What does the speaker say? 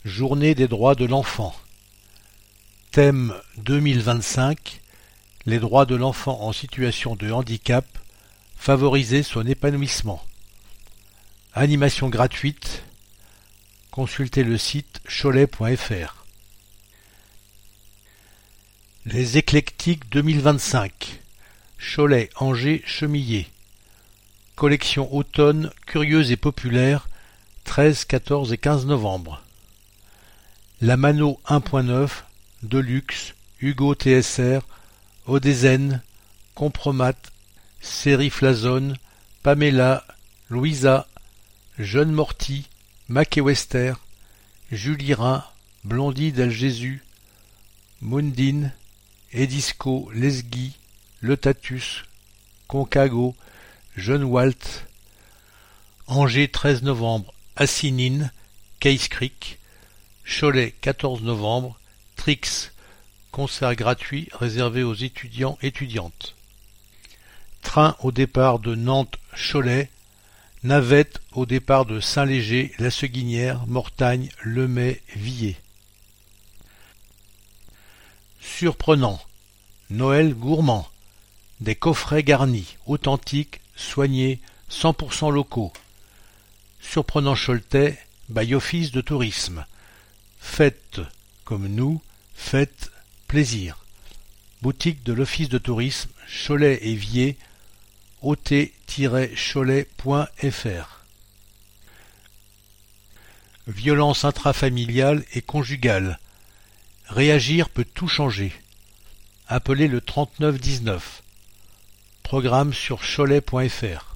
Journée des droits de l'enfant. Thème 2025. Les droits de l'enfant en situation de handicap. Favoriser son épanouissement. Animation gratuite. Consultez le site cholet.fr. Les éclectiques 2025. Cholet, Angers, Chemillé. Collection automne curieuse et populaire, 13, 14 et 15 novembre. La Mano 1.9, Deluxe, Hugo TSR, Odezen, Compromat, Sériflazone, Pamela, Louisa, Jeune Morty, Mac et Wester, Julie Rhin, Blondie d'Algésus, Mundine, Edisco, Lesgui, Le Tatus, Concago, Jeune Walt, Angers 13 novembre, Assinine, Case Creek, Cholet 14 novembre, Trix, concert gratuit réservé aux étudiants-étudiantes. Train au départ de Nantes-Cholet, navette au départ de Saint-Léger, La Seguinière, Mortagne, Lemay, Villers. Surprenant, Noël gourmand, des coffrets garnis, authentiques, soignés, 100% locaux. Surprenant Choletais, by Office de tourisme. Faites comme nous, faites plaisir. Boutique de l'Office de tourisme, Cholet et Viers, ot-cholet.fr. Violence intrafamiliale et conjugale. Réagir peut tout changer. Appelez le 39 19. Programme sur cholet.fr.